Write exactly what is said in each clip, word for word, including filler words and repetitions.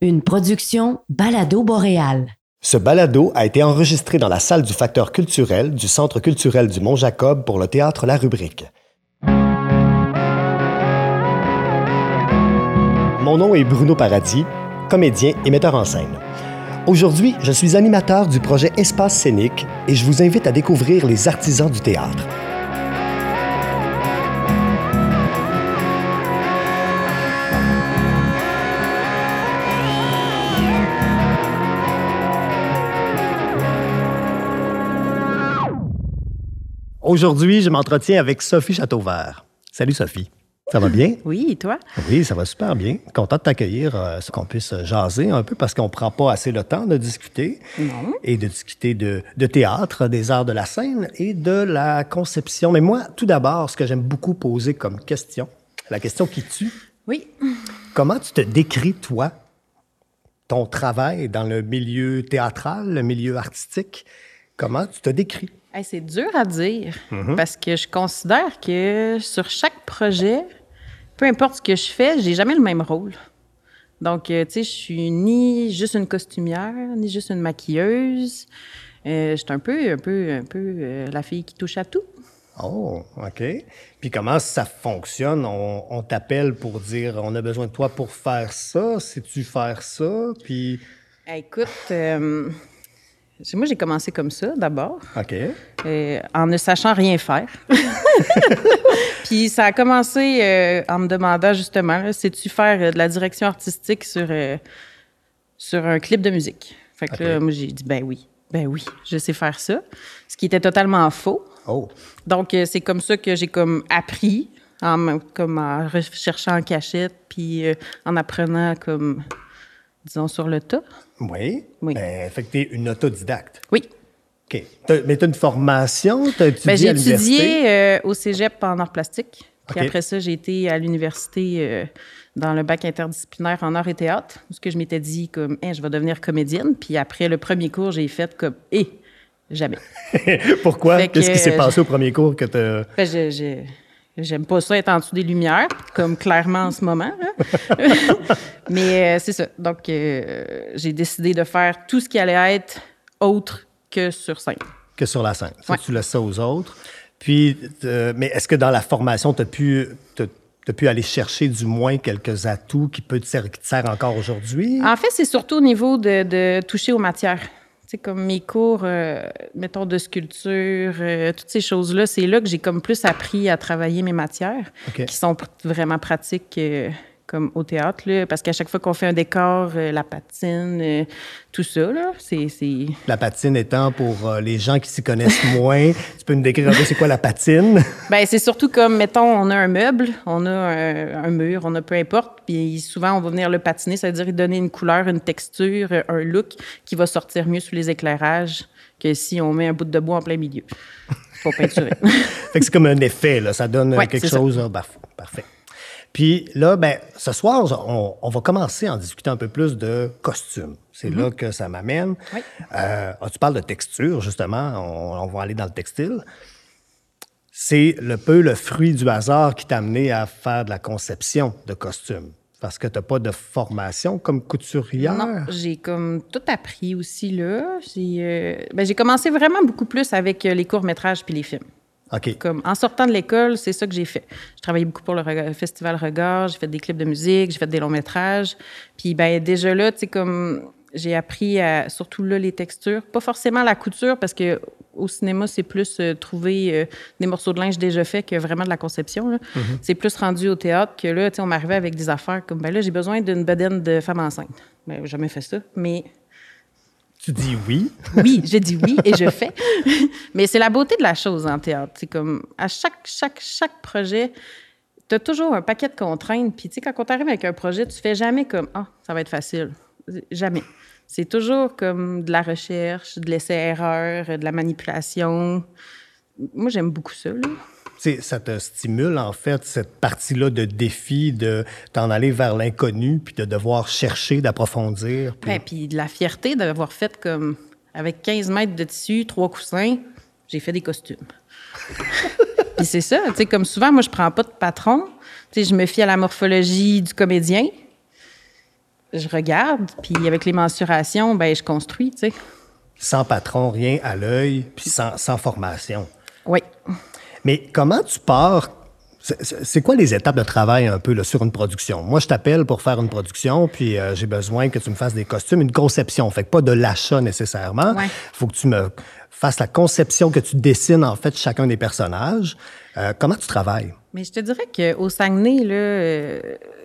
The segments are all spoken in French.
Une production Balado Boréal. Ce balado a été enregistré dans la salle du facteur culturel du Centre culturel du Mont-Jacob pour le théâtre La Rubrique. Mon nom est Bruno Paradis, comédien et metteur en scène. Aujourd'hui, je suis animateur du projet Espace scénique et je vous invite à découvrir les artisans du théâtre. Aujourd'hui, je m'entretiens avec Sophie Châteauvert. Salut Sophie. Ça va bien? Oui, et toi? Oui, ça va super bien. Content de t'accueillir, euh, qu'on puisse jaser un peu parce qu'on ne prend pas assez le temps de discuter. Non. Et de discuter de, de théâtre, des arts de la scène et de la conception. Mais moi, tout d'abord, ce que j'aime beaucoup poser comme question, la question qui tue. Oui. Comment tu te décris, toi, ton travail dans le milieu théâtral, le milieu artistique? Comment tu te décris? Hey, c'est dur à dire Mm-hmm. parce que je considère que sur chaque projet, peu importe ce que je fais, j'ai jamais le même rôle. Donc, euh, tu sais, je suis ni juste une costumière, ni juste une maquilleuse. Euh, je suis un peu, un peu, un peu euh, la fille qui touche à tout. Oh, OK. Puis comment ça fonctionne? On, on t'appelle pour dire on a besoin de toi pour faire ça. Sais-tu faire ça? Puis. Hey, écoute, euh, moi, j'ai commencé comme ça d'abord. OK. Euh, en ne sachant rien faire. Puis ça a commencé euh, en me demandant justement, là, sais-tu faire euh, de la direction artistique sur, euh, sur un clip de musique? Fait que OK. là, moi, j'ai dit, ben oui, ben oui, je sais faire ça. Ce qui était totalement faux. Oh. Donc, euh, c'est comme ça que j'ai comme appris, en, me- comme en recherchant en cachette, puis euh, en apprenant comme, disons, sur le tas. Oui. Oui. Ben, fait que t'es une autodidacte. Oui. OK. T'as- mais t'as une formation? T'as étudié Ben, j'ai à l'université? étudié euh, au cégep en arts plastiques. Puis OK. après ça, j'ai été à l'université euh, dans le bac interdisciplinaire en arts et théâtre, où ce que je m'étais dit comme, Hein, je vais devenir comédienne. Puis après le premier cours, j'ai fait comme, hé, jamais. Pourquoi? Fait que, Qu'est-ce qui s'est euh, passé au premier cours que t'as... Ben, je, je- j'aime pas ça être en dessous des lumières, comme clairement en ce moment. Là. Mais euh, c'est ça. Donc, euh, j'ai décidé de faire tout ce qui allait être autre que sur scène. que sur la scène. Ça, Ouais. tu laisses ça aux autres. Puis, euh, mais est-ce que dans la formation, tu as pu, t'as- t'as pu aller chercher du moins quelques atouts qui, peut te ser- qui te servent encore aujourd'hui? En fait, c'est surtout au niveau de, de toucher aux matières. Tu sais, comme mes cours, euh, mettons, de sculpture, euh, toutes ces choses-là, c'est là que j'ai comme plus appris à travailler mes matières, OK. qui sont pr- vraiment pratiques, euh, comme au théâtre, là, parce qu'à chaque fois qu'on fait un décor, euh, la patine, euh, tout ça, là, c'est... c'est... La patine étant, pour euh, les gens qui s'y connaissent moins, tu peux nous décrire un peu c'est quoi la patine? Ben, c'est surtout comme, mettons, on a un meuble, on a un, un mur, on a peu importe, puis souvent, on va venir le patiner, ça veut dire donner une couleur, une texture, un look qui va sortir mieux sous les éclairages que si on met un bout de bois en plein milieu. Faut peinturer. Fait que c'est comme un effet, là. Ça donne euh, Ouais, quelque c'est ça. chose. ah, baf- parfait. Puis là, ben, ce soir, on, on va commencer en discutant un peu plus de costumes. C'est là que ça m'amène. Oui. Euh, ah, tu parles de texture, justement. On, on va aller dans le textile. C'est le peu le fruit du hasard qui t'a amené à faire de la conception de costumes. Parce que tu n'as pas de formation comme couturière. Non, j'ai comme tout appris aussi, là. J'ai, euh, ben, j'ai commencé vraiment beaucoup plus avec euh, les courts-métrages puis les films. OK. Comme en sortant de l'école, c'est ça que j'ai fait. J'ai travaillé beaucoup pour le Rega- Festival Regard, j'ai fait des clips de musique, j'ai fait des longs-métrages. Puis ben déjà là, tu sais, comme j'ai appris à, surtout là, les textures. Pas forcément la couture, parce que au cinéma, c'est plus euh, trouver euh, des morceaux de linge déjà faits que vraiment de la conception, là. C'est plus rendu au théâtre que là, tu sais, on m'arrivait avec des affaires comme, ben là, j'ai besoin d'une bedaine de femme enceinte. Ben, j'ai jamais fait ça, mais... Tu dis oui. Oui, j'ai dit oui et je fais. Mais c'est la beauté de la chose en théâtre. C'est comme à chaque, chaque, chaque projet, tu as toujours un paquet de contraintes. Puis, tu sais, quand on t'arrive avec un projet, tu fais jamais comme ah, ça va être facile. Jamais. C'est toujours comme de la recherche, de l'essai-erreur, de la manipulation. Moi, j'aime beaucoup ça, là. C'est- ça te stimule, en fait, cette partie-là de défi, de t'en aller vers l'inconnu, puis de devoir chercher, d'approfondir. Puis... Ouais, puis de la fierté d'avoir fait comme avec quinze mètres de tissu, trois coussins, j'ai fait des costumes. Puis c'est ça, tu sais, comme souvent, moi, je prends pas de patron. Tu sais, je me fie à la morphologie du comédien. je regarde, puis avec les mensurations, ben je construis, tu sais. Sans patron, rien à l'œil, puis sans, sans formation. Oui. Mais comment tu pars? C'est, c'est quoi les étapes de travail un peu là, sur une production? Moi, je t'appelle pour faire une production, puis euh, j'ai besoin que tu me fasses des costumes, une conception. Fait que pas de l'achat nécessairement. Il Ouais. faut que tu me fasses la conception, que tu dessines en fait chacun des personnages. Euh, comment tu travailles? Mais je te dirais qu'au Saguenay, là, euh,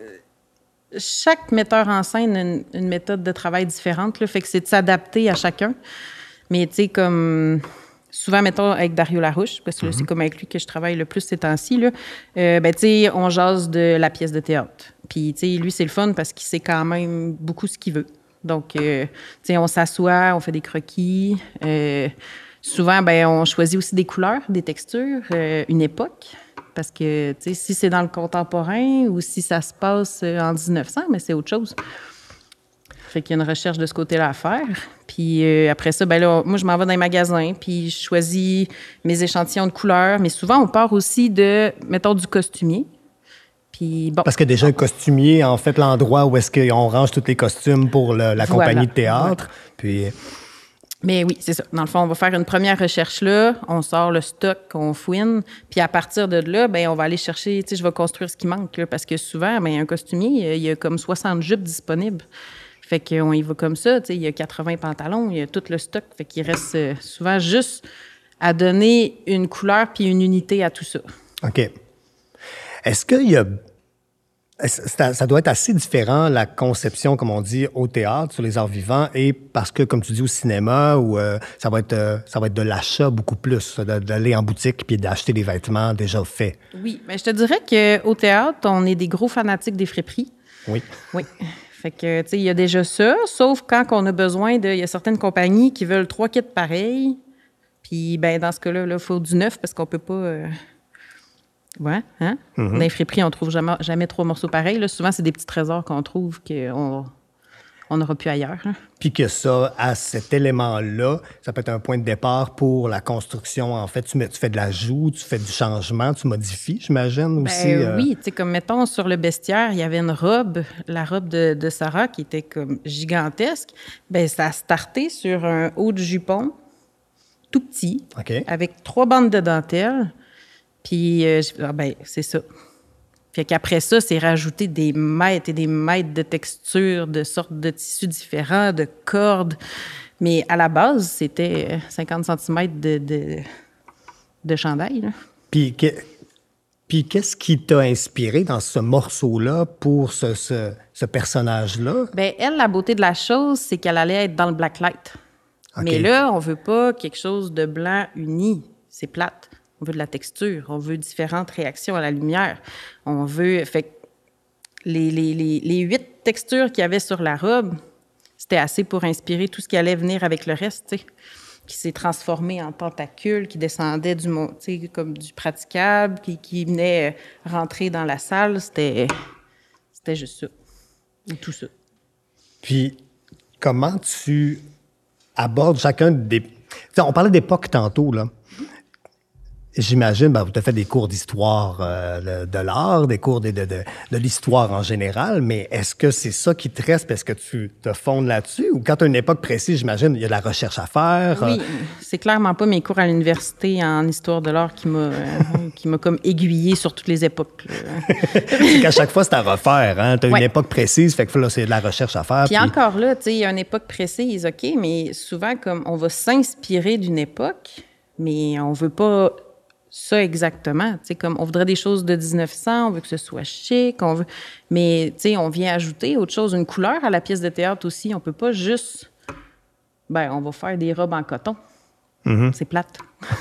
chaque metteur en scène a une, une méthode de travail différente. Là, fait que c'est de s'adapter à chacun. Mais tu sais, comme souvent, mettons, avec Dario Larouche, parce que là, c'est comme avec lui que je travaille le plus ces temps-ci, là, euh, ben, tu sais, on jase de la pièce de théâtre. Puis, tu sais, lui, c'est le fun parce qu'il sait quand même beaucoup ce qu'il veut. Donc, euh, tu sais, on s'assoit, on fait des croquis. Euh, souvent, ben, on choisit aussi des couleurs, des textures, euh, une époque. Parce que, tu sais, si c'est dans le contemporain ou si ça se passe en dix-neuf cents, mais c'est autre chose. Fait qu'il y a une recherche de ce côté-là à faire. Puis euh, après ça, ben là, moi, je m'en vais dans les magasins, puis je choisis mes échantillons de couleurs. Mais souvent, on part aussi de, mettons, du costumier. Puis bon. Parce que déjà, un costumier, en fait, l'endroit où est-ce qu'on range tous les costumes pour le- la Voilà. compagnie de théâtre. Puis, Mais oui, c'est ça. Dans le fond, on va faire une première recherche là, on sort le stock, on fouine, puis à partir de là, ben on va aller chercher, tu sais, je vais construire ce qui manque, là, parce que souvent, ben un costumier, il y a comme soixante jupes disponibles. Fait qu'on y va comme ça, tu sais, il y a quatre-vingts pantalons, il y a tout le stock, fait qu'il reste euh, souvent juste à donner une couleur puis une unité à tout ça. OK. Est-ce qu'il y a... est-ce- Ça, ça doit être assez différent, la conception, comme on dit, au théâtre, sur les arts vivants, et parce que, comme tu dis, au cinéma, où euh, ça va être, euh, ça va être de l'achat beaucoup plus, de- d'aller en boutique puis d'acheter des vêtements déjà faits. Oui, mais je te dirais qu'au théâtre, on est des gros fanatiques des friperies. Oui. Oui. Fait que, tu sais, il y a déjà ça, sauf quand on a besoin de... Il y a certaines compagnies qui veulent trois kits pareils, puis, ben dans ce cas-là, il faut du neuf parce qu'on peut pas... Euh... Ouais, hein? Dans les friperies, on trouve jamais, jamais trois morceaux pareils. Là. Souvent, c'est des petits trésors qu'on trouve qu'on on n'aura plus ailleurs. Hein. Puis que ça, à cet élément-là, ça peut être un point de départ pour la construction. En fait, tu, mets, tu fais de l'ajout, tu fais du changement, tu modifies, j'imagine, aussi. Ben, euh... Oui, tu sais, comme mettons sur le bestiaire, il y avait une robe, la robe de, de Sarah qui était comme gigantesque. Ben ça a starté sur un haut de jupon, tout petit, OK. avec trois bandes de dentelle. Puis, euh, je- ah ben, c'est ça. Fait qu'après ça, c'est rajouter des mètres et des mètres de textures, de sortes de tissus différents, de cordes. Mais à la base, c'était cinquante centimètres de, de, de chandail. Là. Puis, que- puis qu'est-ce qui t'a inspiré dans ce morceau-là pour ce, ce, ce personnage-là? Bien, elle, la beauté de la chose, c'est qu'elle allait être dans le blacklight. OK. Mais là, on veut pas quelque chose de blanc uni. C'est plate. On veut de la texture. On veut différentes réactions à la lumière. On veut... Fait que les, les, les, les huit textures qu'il y avait sur la robe, c'était assez pour inspirer tout ce qui allait venir avec le reste, tu sais, qui s'est transformé en tentacules, qui descendait du, mon- tu sais, comme du praticable, qui, qui venait rentrer dans la salle. C'était, c'était juste ça. Ou tout ça. Puis, comment tu abordes chacun des... T'sais, on parlait d'époque tantôt, là. J'imagine, ben, vous avez fait des cours d'histoire euh, de, de l'art, des cours de, de, de, de l'histoire en général, mais est-ce que c'est ça qui te reste parce que tu te fondes là-dessus? Ou quand tu as une époque précise, j'imagine, il y a de la recherche à faire? Oui, euh, c'est clairement pas mes cours à l'université en histoire de l'art qui m'a euh, qui m'a comme aiguillé sur toutes les époques. là. c'est qu'à chaque fois, c'est à refaire. Hein? Tu as Ouais. une époque précise, fait que là, c'est de la recherche à faire. Puis puis- encore là, tu sais, il y a une époque précise, OK, mais souvent, comme on va s'inspirer d'une époque, mais on veut pas ça exactement. Tu sais, comme on voudrait des choses de dix-neuf cents, on veut que ce soit chic, on veut... Mais, tu sais, on vient ajouter autre chose, une couleur à la pièce de théâtre aussi. On peut pas juste... Ben, on va faire des robes en coton. C'est plate.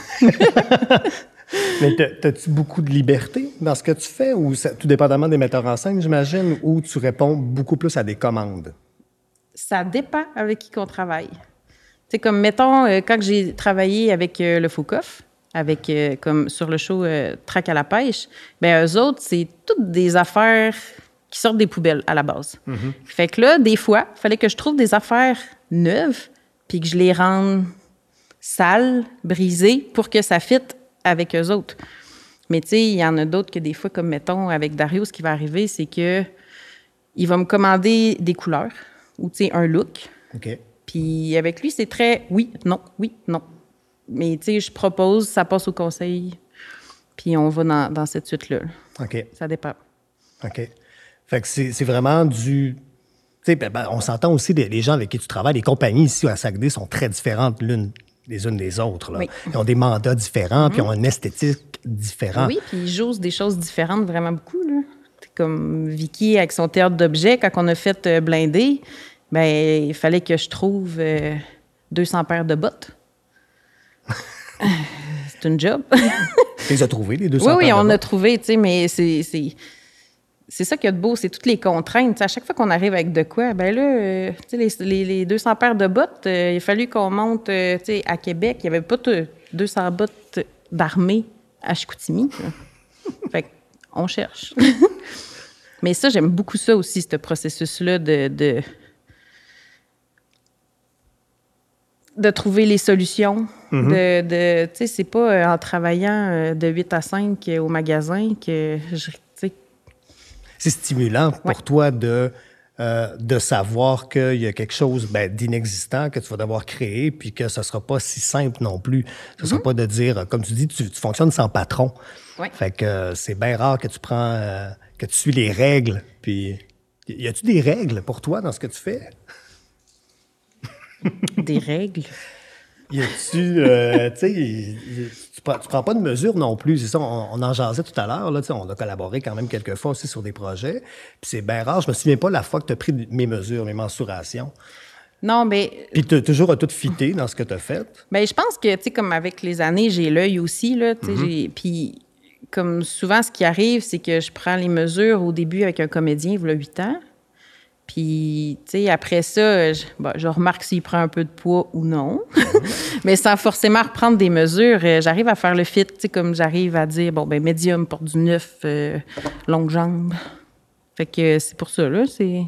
Mais t'as- t'as-tu beaucoup de liberté dans ce que tu fais, ou ça- tout dépendamment des metteurs en scène, j'imagine, ou tu réponds beaucoup plus à des commandes? Ça dépend avec qui qu'on travaille. Tu sais, comme, mettons, euh, quand j'ai travaillé avec euh, le Foucault, avec, euh, comme sur le show euh, Trac à la pêche, bien, eux autres, c'est toutes des affaires qui sortent des poubelles à la base. Fait que là, des fois, il fallait que je trouve des affaires neuves, puis que je les rende sales, brisées, pour que ça fitte avec eux autres. Mais tu sais, il y en a d'autres que des fois, comme mettons, avec Dario, ce qui va arriver, c'est que il va me commander des couleurs ou, tu sais, un look. OK. Puis avec lui, c'est très oui, non, oui, non. Mais, tu sais, je propose, ça passe au conseil, puis on va dans, dans cette suite-là. OK. Ça dépend. OK. Fait que c'est, c'est vraiment du... Tu sais, ben, ben, on s'entend aussi, les, les gens avec qui tu travailles, les compagnies ici à Saguenay sont très différentes l'une les unes des autres. Là. Oui. Ils ont des mandats différents, mm-hmm. puis ils ont une esthétique différente. Oui, puis ils jouent des choses différentes vraiment beaucoup. Là. Comme Vicky, avec son théâtre d'objets, quand on a fait euh, Blindé, ben il fallait que je trouve euh, deux cents paires de bottes. C'est une job. Tu les as trouvées, les deux cents oui, paires oui, de on bottes? a trouvé, tu sais, mais c'est... c'est... C'est ça qu'il y a de beau, c'est toutes les contraintes. T'sais, à chaque fois qu'on arrive avec de quoi, ben là, euh, les, les, les deux cents paires de bottes, euh, il a fallu qu'on monte euh, à Québec. Il n'y avait pas t- deux cents bottes d'armée à Chicoutimi. Fait qu'on cherche. Mais ça, j'aime beaucoup ça aussi, ce processus-là de, de, de trouver les solutions. Mm-hmm. de, de, tu sais, c'est pas en travaillant de huit à cinq au magasin que je... C'est stimulant pour ouais. toi de, euh, de savoir qu'il y a quelque chose ben, d'inexistant que tu vas devoir créer, puis que ce ne sera pas si simple non plus. Ce ne sera mm-hmm. pas de dire, comme tu dis, tu, tu fonctionnes sans patron. Ouais. Fait que euh, c'est bien rare que tu prends, euh, que tu suis les règles. Puis, y a-tu des règles pour toi dans ce que tu fais? Des règles? Y a-tu, euh, tu sais, tu prends, tu prends pas de mesures non plus. C'est ça, on, on en jasait tout à l'heure. Là, on a collaboré quand même quelques fois aussi sur des projets. Puis c'est bien rare. Je me souviens pas la fois que tu as pris mes mesures, mes mensurations. Non, mais... Puis tu as toujours tout fité dans ce que tu as fait. Bien, je pense que, tu sais, comme avec les années, j'ai l'œil aussi, là, tu sais, Mm-hmm. j'ai... Puis, comme souvent, ce qui arrive, c'est que je prends les mesures au début avec un comédien, il y a huit ans. Puis, tu sais, après ça, je, bon, je remarque s'il prend un peu de poids ou non. Mais sans forcément reprendre des mesures, j'arrive à faire le fit, tu sais, comme j'arrive à dire, bon, ben médium, porte du neuf, euh, longue jambe. Fait que c'est pour ça, là, c'est...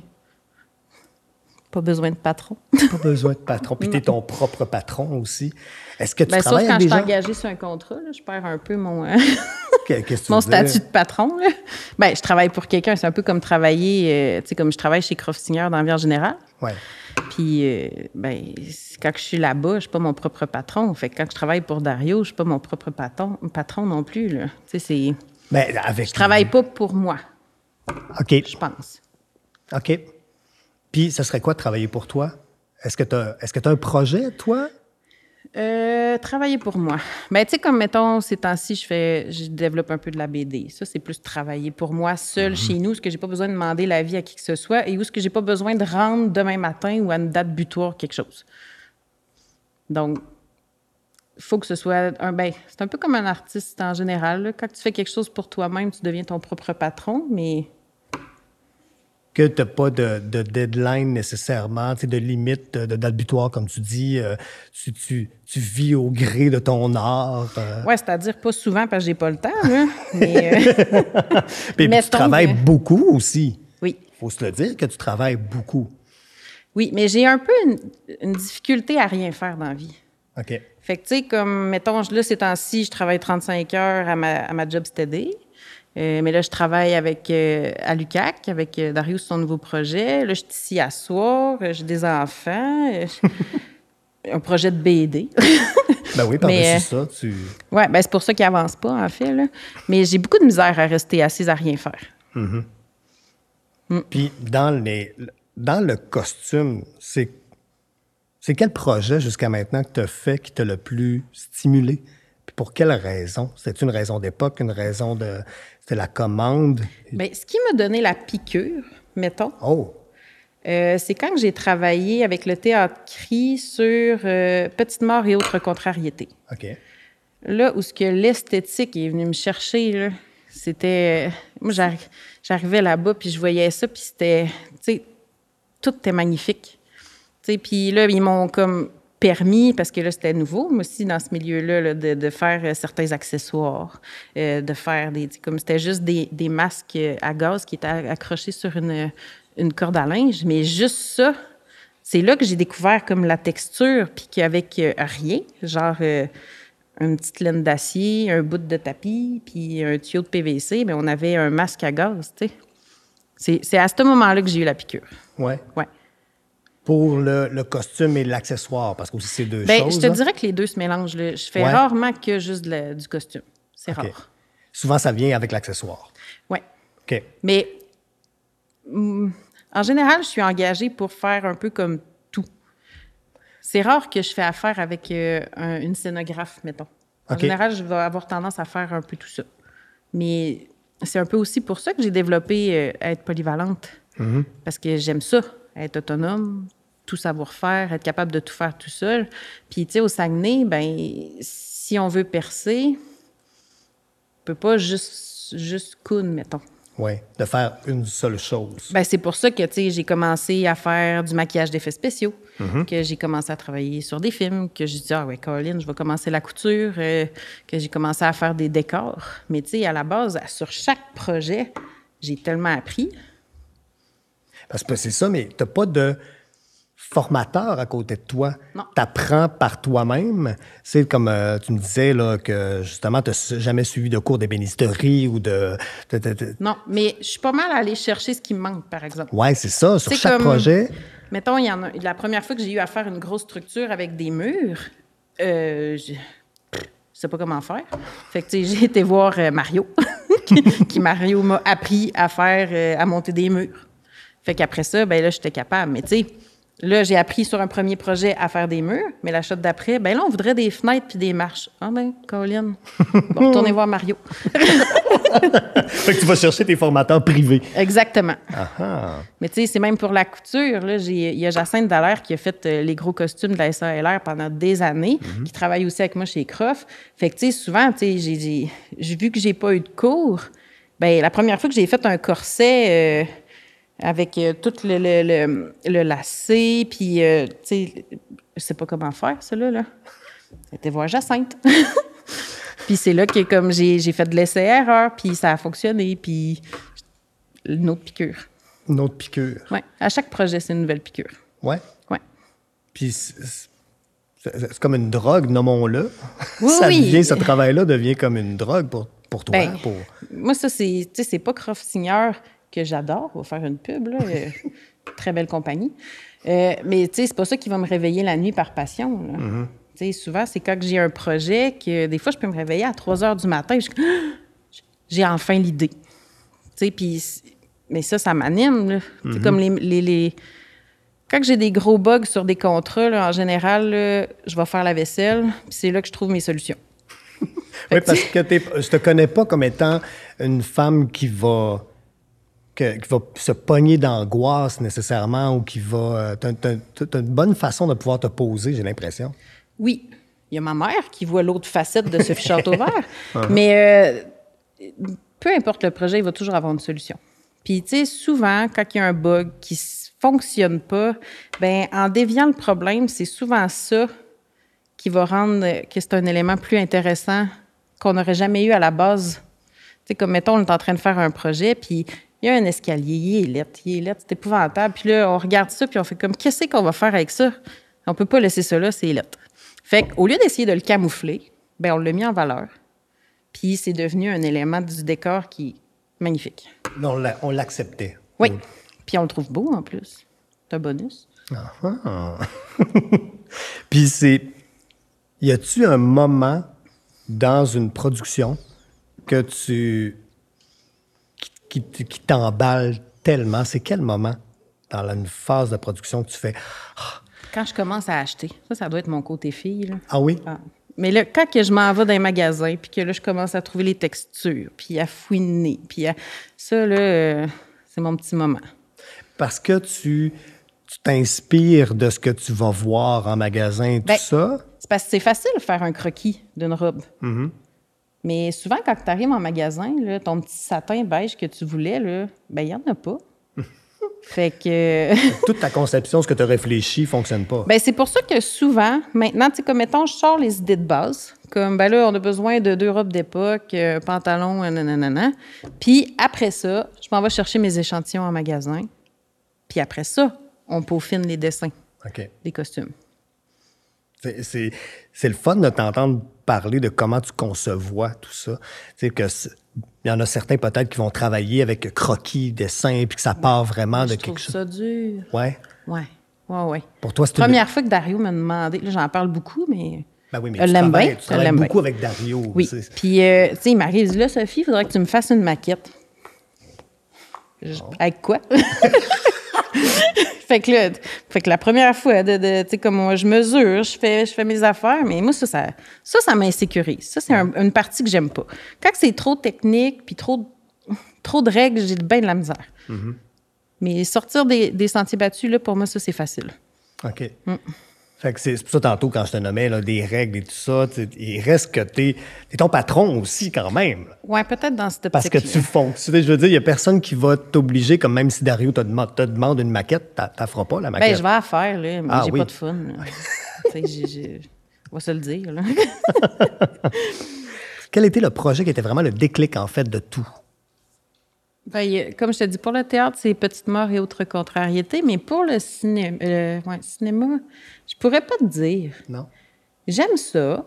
Pas besoin de patron. Pas besoin de patron. Puis tu es ton propre patron aussi. Est-ce que tu ben, travailles sauf avec des gens? Sauf quand je suis engagée sur un contrat, là, je perds un peu mon... Euh... Qu'est-ce que Mon tu veux statut dire? de patron, là. Ben, je travaille pour quelqu'un. C'est un peu comme travailler, euh, tu sais, comme je travaille chez Croft-Signeur dans la vie en général. Ouais. Puis, euh, ben, quand je suis là-bas, je suis pas mon propre patron. Fait que quand je travaille pour Dario, je suis pas mon propre patron, patron non plus, là. Tu sais, c'est... Ben, avec... Je travaille pas pour moi. OK. Je pense. OK. Puis, ce serait quoi de travailler pour toi? Est-ce que tu as, est-ce que tu as un projet, toi? Euh, travailler pour moi. Ben, tu sais, comme, mettons, ces temps-ci, je fais, je développe un peu de la B D. Ça, c'est plus travailler pour moi, seul, mm-hmm. chez nous, où ce que j'ai pas besoin de demander l'avis à qui que ce soit et où ce que j'ai pas besoin de rendre demain matin ou à une date butoir quelque chose. Donc, il faut que ce soit un... Ben, c'est un peu comme un artiste en général, là. Quand tu fais quelque chose pour toi-même, tu deviens ton propre patron, mais... Que tu n'as pas de, de deadline nécessairement, de limite, de, de date butoir, comme tu dis. Euh, tu, tu, tu vis au gré de ton art. Euh... Oui, c'est-à-dire pas souvent parce que j'ai pas le temps. Là. Mais, euh... puis, puis tu travailles que... beaucoup aussi. Oui. Il faut se le dire que tu travailles beaucoup. Oui, mais j'ai un peu une, une difficulté à rien faire dans la vie. OK. Fait que, tu sais, comme, mettons, là, ces temps-ci, je travaille trente-cinq heures à ma, à ma job steady. Euh, mais là, je travaille avec, euh, à l'U Q A C, avec euh, Darius, son nouveau projet. Là, je suis ici à soir, euh, j'ai des enfants, euh, un projet de B D. Ben oui, par-dessus euh, ça, tu... Oui, ben c'est pour ça qu'il avance pas, en fait. Là. Mais j'ai beaucoup de misère à rester assise à rien faire. Mm-hmm. Mm. Puis, dans, les, dans le costume, c'est, c'est quel projet jusqu'à maintenant que tu as fait qui t'a le plus stimulé? Puis pour quelle raison? C'était une raison d'époque, une raison de... C'était la commande? Bien, ce qui m'a donné la piqûre, mettons, oh. euh, c'est quand j'ai travaillé avec le Théâtre Cri sur euh, Petite mort et autres contrariétés. OK. Là où ce que l'esthétique est venue me chercher, là, c'était... Moi, j'arri- j'arrivais là-bas, puis je voyais ça, puis c'était... Tu sais, tout était magnifique. Tu sais, puis là, ils m'ont comme... permis, parce que là, c'était nouveau, moi aussi, dans ce milieu-là, là, de, de faire euh, certains accessoires, euh, de faire des... Comme c'était juste des, des masques à gaz qui étaient accrochés sur une, une corde à linge, mais juste ça, c'est là que j'ai découvert comme la texture, puis qu'avec euh, rien, genre euh, une petite laine d'acier, un bout de tapis, puis un tuyau de P V C, bien, on avait un masque à gaz, tu sais. C'est, c'est à ce moment-là que j'ai eu la piqûre. Oui. Ouais. Pour le, le costume et l'accessoire, parce que aussi c'est deux Bien, choses. je te là. dirais que les deux se mélangent. Là. Je fais Ouais. rarement que juste de la- du costume. C'est OK. rare. Souvent, ça vient avec l'accessoire. Oui. OK. Mais hum, en général, je suis engagée pour faire un peu comme tout. C'est rare que je fais affaire avec euh, un- une scénographe, mettons. En OK. général, je vais avoir tendance à faire un peu tout ça. Mais c'est un peu aussi pour ça que j'ai développé euh, à être polyvalente. Mm-hmm. Parce que j'aime ça, être autonome, tout savoir faire, être capable de tout faire tout seul. Puis, tu sais, au Saguenay, ben si on veut percer, on peut pas juste, juste coudre, mettons. Oui, de faire une seule chose. Ben c'est pour ça que, tu sais, j'ai commencé à faire du maquillage d'effets spéciaux, que j'ai commencé à travailler sur des films, que j'ai dit, ah ouais, Caroline, je vais commencer la couture, euh, que j'ai commencé à faire des décors. Mais, tu sais, à la base, sur chaque projet, j'ai tellement appris. Parce que c'est ça, mais tu n'as pas de formateur à côté de toi. Non. Tu apprends par toi-même. C'est comme euh, tu me disais là, que justement, tu n'as jamais suivi de cours d'ébénisterie ou de. de, de, de... Non, mais je suis pas mal allée chercher ce qui me manque, par exemple. Oui, c'est ça. Sur C'est chaque comme- projet. Mettons, il y en a, la première fois que j'ai eu à faire une grosse structure avec des murs, euh, je je sais pas comment faire. Fait que, tu sais, j'ai été voir euh, Mario, qui, qui, Mario m'a appris à faire, euh, à monter des murs. Fait qu'après ça, ben là, j'étais capable. Mais tu sais, là, j'ai appris sur un premier projet à faire des murs, mais la shot d'après, ben là, on voudrait des fenêtres puis des marches. Ah ben, Caroline, bon, retournez voir Mario. Fait que tu vas chercher tes formateurs privés. Exactement. Ah ah. Mais tu sais, c'est même pour la couture. Là, j'ai, il y a Jacinthe Dallaire qui a fait euh, les gros costumes de la S A L R pendant des années, qui travaille aussi avec moi chez Croft. Fait que, tu sais, souvent, tu sais, j'ai, j'ai, j'ai vu que j'ai pas eu de cours. Bien, la première fois que j'ai fait un corset euh, avec euh, tout le, le, le, le lacet, puis, euh, tu sais, je sais pas comment faire, ça, là. là. C'était voir Jacinthe. Puis c'est là que comme j'ai, j'ai fait de l'essai-erreur, puis ça a fonctionné, puis une autre piqûre. Une autre piqûre. Oui. À chaque projet, c'est une nouvelle piqûre. Ouais. Oui. Puis c'est, c'est- c'est comme une drogue, nommons-le. Oui, ça oui. devient, ce travail-là devient comme une drogue pour, pour toi. Ben, pour... Moi, ça, c'est, tu sais, c'est pas Croft Signeur que j'adore. On va faire une pub, là. euh, très belle compagnie. Euh, mais, tu sais, c'est pas ça qui va me réveiller la nuit par passion, là. Mm-hmm. Tu sais, souvent, c'est quand j'ai un projet que des fois, je peux me réveiller à trois heures du matin. Je... J'ai enfin l'idée. Tu sais, puis... Mais ça, ça m'anime, là. C'est comme les, les, les... Quand j'ai des gros bugs sur des contrats, là, en général, là, je vais faire la vaisselle, puis c'est là que je trouve mes solutions. Oui, parce que t'es- je te connais pas comme étant une femme qui va, que- qui va se pogner d'angoisse nécessairement ou qui va... Tu as une bonne façon de pouvoir te poser, j'ai l'impression. Oui, il y a ma mère qui voit l'autre facette de ce château vert, mais euh, peu importe le projet, il va toujours avoir une solution. Puis, tu sais, souvent, quand il y a un bug qui ne fonctionne pas, bien, en déviant le problème, c'est souvent ça qui va rendre que c'est un élément plus intéressant qu'on n'aurait jamais eu à la base. Tu sais, comme, mettons, on est en train de faire un projet, puis il y a un escalier, il est lettre, il est lettre, c'est épouvantable. Puis là, on regarde ça, puis on fait comme, qu'est-ce qu'on va faire avec ça? On peut pas laisser ça là, c'est lettre. Fait qu'au lieu d'essayer de le camoufler, bien, on l'a mis en valeur. Puis c'est devenu un élément du décor qui est magnifique. Là, on l'a- on l'acceptait. Oui. Puis on le trouve beau, en plus. C'est un bonus. Ah, ah. Puis c'est... Y a-tu un moment dans une production que tu... qui, qui, qui t'emballe tellement? C'est quel moment dans la- une phase de production que tu fais... Quand je commence à acheter, ça, ça doit être mon côté fille, là. Ah oui? Ah. Mais là, quand que je m'en vais dans les magasins, puis que là, je commence à trouver les textures, puis à fouiner, puis à... Ça, là, euh, c'est mon petit moment. Parce que tu tu t'inspires de ce que tu vas voir en magasin et tout Ben, ça. C'est parce que c'est facile de faire un croquis d'une robe. Mais souvent, quand tu arrives en magasin, là, ton petit satin beige que tu voulais, là, ben il n'y en a pas. Fait que... Toute ta conception, ce que tu as réfléchi, ne fonctionne pas. ben c'est pour ça que souvent, maintenant, tu sais, comme mettons, je sors les idées de base. Comme, ben là, on a besoin de deux robes d'époque, euh, pantalon, nanana. Puis après ça, je m'en vais chercher mes échantillons en magasin. Puis après ça, on peaufine les dessins OK. des costumes. C'est, c'est, c'est le fun de t'entendre parler de comment tu concevois tout ça. Tu sais, que c'est- il y en a certains peut-être qui vont travailler avec croquis, dessin, puis que ça part vraiment Je de quelque trouve chose. ça dur. Ouais. Ouais, ouais, ouais. Pour toi, c'est une... Première fois que Dario m'a demandé, là, j'en parle beaucoup, mais... Ben oui, mais Elle tu l'aime travailles, bien, tu elle travailles l'aime beaucoup bien. avec Dario. Oui. c'est- Puis, euh, tu sais, il m'arrive, il dit, là, Sophie, il faudrait que tu me fasses une maquette. Je- Avec quoi? fait, que là, fait que la première fois, de, de, tu sais, comme moi, je mesure, je fais, je fais mes affaires, mais moi, ça, ça, ça, ça m'insécurise. Ça, c'est un- une partie que j'aime pas. Quand c'est trop technique, puis trop, trop de règles, j'ai bien de la misère. Mais sortir des, des sentiers battus, là, pour moi, ça, c'est facile. OK. Fait que c'est c'est pour ça, tantôt, quand je te nommais là, des règles et tout ça, tu sais, il reste que t'es es ton patron aussi, quand même. Ouais, peut-être dans cette Parce que optique-là. tu fonctionnes. Je veux dire, il n'y a personne qui va t'obliger, comme même si Dario te demande, te demande une maquette, tu la feras pas, la maquette. Ben, je vais la faire, là, mais Ah j'ai oui. pas de fun. là. Tu sais, j'ai- j'ai- on va se le dire, là. Quel était le projet qui était vraiment le déclic, en fait, de tout? Ben, il y a- comme je te dis, pour le théâtre, c'est Petite mort et autres contrariétés, mais pour le ciné- euh, ouais, cinéma, je pourrais pas te dire. Non? J'aime ça.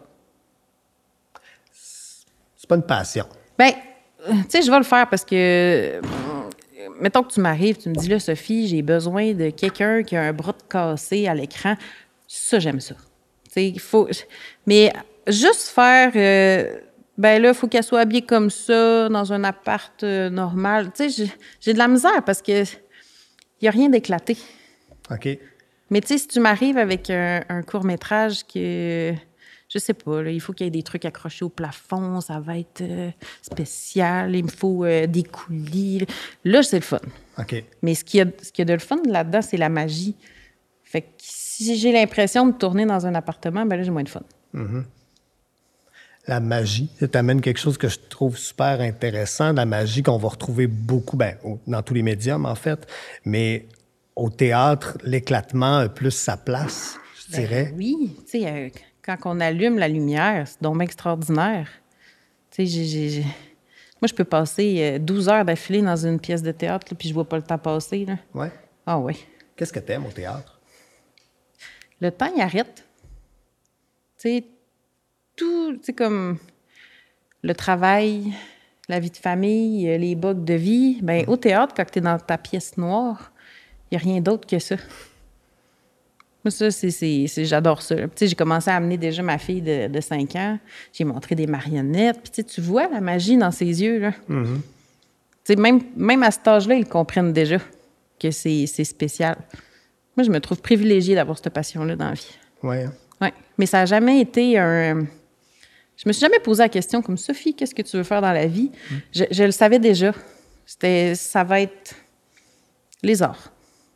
C'est pas une passion. Ben, euh, tu sais, je vais le faire parce que, euh, mettons que tu m'arrives, tu me dis, là, Sophie, j'ai besoin de quelqu'un qui a un bras de cassé à l'écran. Ça, j'aime ça. Tu sais, il faut. Mais juste faire. euh, ben là, il faut qu'elle soit habillée comme ça, dans un appart euh, normal. Tu sais, j'ai- j'ai de la misère parce que il n'y a rien d'éclaté. OK? Mais tu sais, si tu m'arrives avec un, un court-métrage que, je sais pas, là, il faut qu'il y ait des trucs accrochés au plafond, ça va être euh, spécial, il me faut euh, des coulis. Là, c'est le fun. OK. Mais ce qu'il y a, ce qu'il y a de le fun là-dedans, c'est la magie. Fait que si j'ai l'impression de tourner dans un appartement, ben là, j'ai moins de fun. La magie, ça t'amène quelque chose que je trouve super intéressant, la magie qu'on va retrouver beaucoup, ben, au- dans tous les médiums, en fait, mais au théâtre, l'éclatement a plus sa place, je dirais. Ben oui, tu sais, euh, quand on allume la lumière, c'est donc bien extraordinaire. Tu sais, j'ai, j'ai- j'ai- moi, je peux passer euh, douze heures d'affilée dans une pièce de théâtre, là, puis je vois pas le temps passer. Là. Ouais. Ah oui. Qu'est-ce que t'aimes au théâtre? Le temps, il arrête. Tu sais, tout, tu sais, comme le travail, la vie de famille, euh, les bugs de vie. Bien, au théâtre, quand tu es dans ta pièce noire, il n'y a rien d'autre que ça. Moi, ça, c'est, c'est, c'est- j'adore ça. là. Tu sais, j'ai commencé à amener déjà ma fille de, de cinq ans. J'ai montré des marionnettes. Puis, tu sais, tu vois la magie dans ses yeux, là. Tu sais, même, même à cet âge-là, ils comprennent déjà que c'est, c'est spécial. Moi, je me trouve privilégiée d'avoir cette passion-là dans la vie. Ouais. Oui, mais ça n'a jamais été un... Je me suis jamais posé la question comme « Sophie, qu'est-ce que tu veux faire dans la vie? Je, je le savais déjà. C'était, ça va être les arts.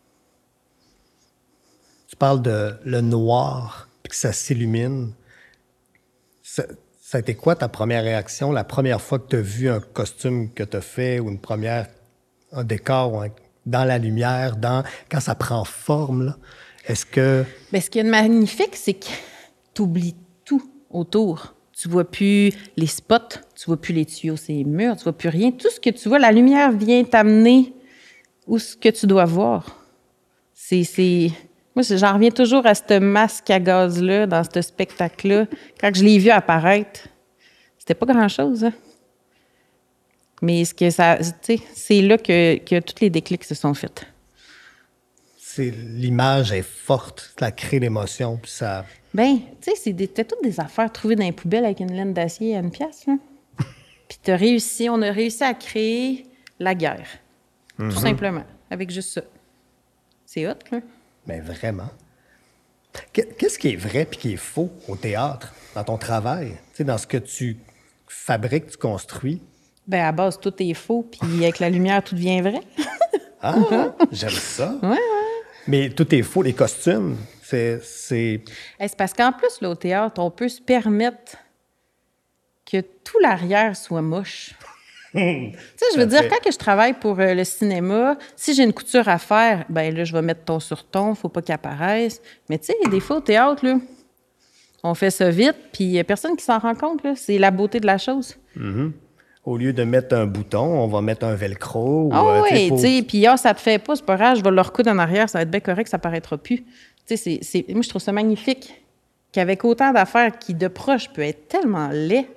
Tu parles de le noir, puis que ça s'illumine. Ça, ça a été quoi ta première réaction, la première fois que tu as vu un costume que tu as fait ou une première, un décor ou un- dans la lumière, dans, quand ça prend forme, là? Est-ce que... Bien, ce qui est magnifique, c'est que tu oublies tout autour. Tu vois plus les spots, tu vois plus les tuyaux, ces murs, tu vois plus rien. Tout ce que tu vois, la lumière vient t'amener où ce que tu dois voir. C'est... c'est... Moi, j'en reviens toujours à ce masque à gaz-là, dans ce spectacle-là. Quand je l'ai vu apparaître, c'était pas grand-chose, hein? Mais ce que ça, tu sais, c'est là que, que tous les déclics se sont faits. c'est l'image est forte, ça crée l'émotion, puis ça... Ben, tu sais, c'est des- c'était toutes des affaires trouvées dans les poubelles avec une laine d'acier à une pièce, là. Puis t'as réussi, on a réussi à créer la guerre. Tout simplement, avec juste ça. C'est hot, là. Mais vraiment. Qu- Qu'est-ce qui est vrai puis qui est faux au théâtre, dans ton travail, tu sais, dans ce que tu fabriques, tu construis? Ben, à base, tout est faux, puis avec la lumière, tout devient vrai. Ah, j'aime ça. Ouais, ouais. Mais tout est faux, les costumes, c'est... c'est... Hey, c'est parce qu'en plus, là, au théâtre, on peut se permettre que tout l'arrière soit moche. Tu sais, je veux Tout à dire, fait. quand que je travaille pour euh, le cinéma, si j'ai une couture à faire, ben là, je vais mettre ton sur ton, faut pas qu'il apparaisse. Mais tu sais, des fois, au théâtre, là, on fait ça vite, puis il y a personne qui s'en rend compte, là. C'est la beauté de la chose. Au lieu de mettre un bouton, on va mettre un velcro. ou, Ah euh, tu sais, oui, faut- tu sais, puis ah, ça te fait pas, c'est pas grave, je vais le recoudre en arrière, ça va être bien correct, ça paraîtra plus. Tu sais, c'est, c'est- moi, je trouve ça magnifique qu'avec autant d'affaires qui, de proche, peut être tellement laid,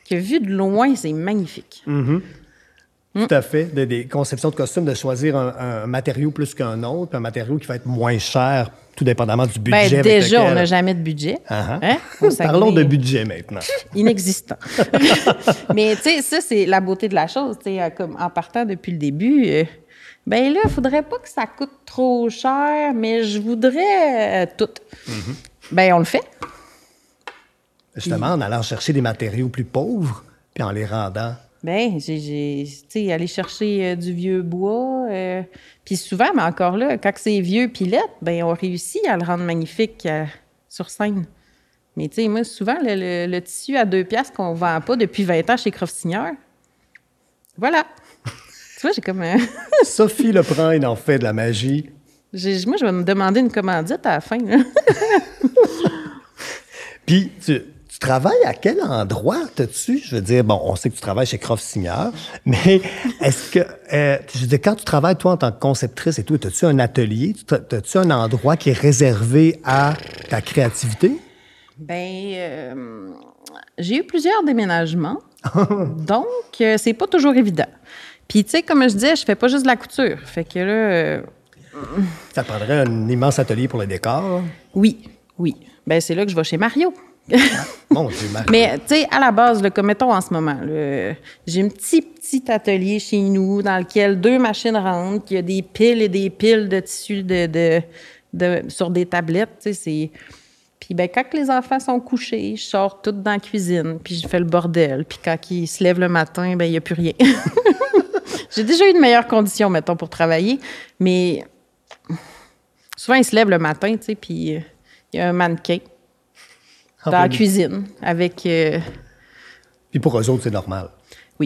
que vu de loin, c'est magnifique. Mm-hmm. Mm. Tout à fait. Des, des conceptions de costumes, de choisir un, un matériau plus qu'un autre, un matériau qui va être moins cher, tout dépendamment du budget. Ben, avec déjà, lequel... on n'a jamais de budget. Uh-huh. Hein? Parlons de budget maintenant. Inexistant. Mais tu sais, ça, c'est la beauté de la chose. Tu sais, comme en partant depuis le début, euh, ben là, il ne faudrait pas que ça coûte trop cher, mais je voudrais euh, tout. Mm-hmm. Ben, on le fait. Justement, puis, en allant chercher des matériaux plus pauvres, puis en les rendant. Bien, j'ai, j'ai tu sais, aller chercher euh, du vieux bois. Euh, puis souvent, mais encore là, quand c'est vieux puis laid, bien, on réussit à le rendre magnifique euh, sur scène. Mais tu sais, moi, souvent, le, le, le tissu à deux piastres qu'on ne vend pas depuis vingt ans chez Croft-Signeur, voilà. Tu vois, j'ai comme... Un... Sophie le prend et en fait de la magie. J'ai, moi, je vais me demander une commandite à la fin. Puis, tu... Tu travailles à quel endroit, t'as-tu? Je veux dire, bon, on sait que tu travailles chez Croft-Signeur, mais est-ce que, euh, je veux dire, quand tu travailles, toi, en tant que conceptrice et tout, as-tu un atelier? As-tu un endroit qui est réservé à ta créativité? Bien, euh, j'ai eu plusieurs déménagements, donc euh, c'est pas toujours évident. Puis, tu sais, comme je disais, je fais pas juste de la couture. Fait que là... Euh... Ça te prendrait un immense atelier pour le décor? Oui, oui. Bien, c'est là que je vais chez Mario. Mon Dieu, Marie. Mais, tu sais, à la base, là, comme mettons en ce moment, là, j'ai un petit, petit atelier chez nous dans lequel deux machines rentrent, il y a des piles et des piles de tissus de, de, de, sur des tablettes, tu sais, c'est... Puis, ben quand les enfants sont couchés, je sors toute dans la cuisine, puis je fais le bordel. Puis quand ils se lèvent le matin, ben il n'y a plus rien. J'ai déjà eu de meilleures conditions, mettons, pour travailler, mais souvent, ils se lèvent le matin, tu sais, puis il y a un mannequin dans la cuisine, avec... Euh... Puis pour eux autres, c'est normal. Oui.